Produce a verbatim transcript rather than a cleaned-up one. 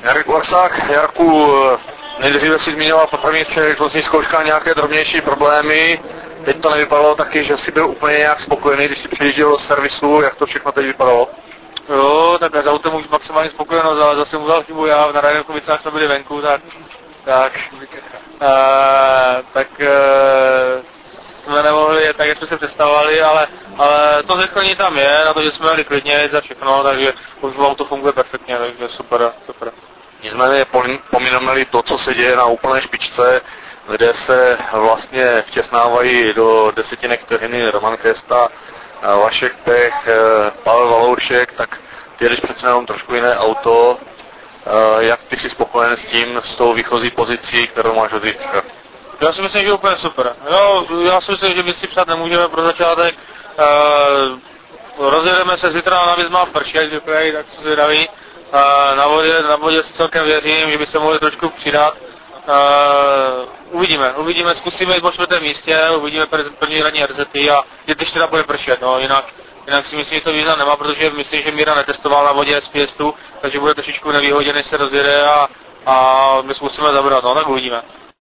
Jarek Varsák, Jarku, nejdříve si zmiňoval po prvních třech zkouškách nějaké drobnější problémy. Teď to nevypadalo taky, že jsi byl úplně nějak spokojený, když jsi přijížděl do servisu, jak to všechno teď vypadalo? Jo, tak s autem už maximálně spokojenost, ale zase udělal chybu já, na Rajnokovicách jsme byli venku, tak, tak, uh, tak uh, jsme nemohli, tak jak jsme se představovali, ale, ale to zrychlení tam je, na to, že jsme jeli klidně za všechno, takže už auto funguje perfektně, takže super, super. Nicméně pomineme to, co se děje na úplné špičce, kde se vlastně vtěsnávají do desetinek vteřiny Roman Kesta, Vašek Pech, Pavel Valoušek, tak ty jedeš přece jenom trošku jiné auto. Jak ty jsi spokojen s tím, s tou výchozí pozicí, kterou máš od Vítka? Já si myslím, že úplně super. Jo, já si myslím, že my si přát nemůžeme pro začátek. Uh, rozjedeme se zítra, navíc má pršet, děkuji, tak se zvědaví. Uh, na vodě, na vodě si celkem věřím, že by se mohli trošku přidat. Uh, uvidíme, uvidíme, zkusíme jít po čtvrtém místě, uvidíme první ranní R Z T a je teď teda bude pršet, no, jinak, jinak si myslím, že to význam nemá, protože myslím, že Míra netestoval na vodě S P S tu, takže bude trošičku nevýhodě, než se rozjede a, a my zkusíme zabrat, no, tak uvidíme.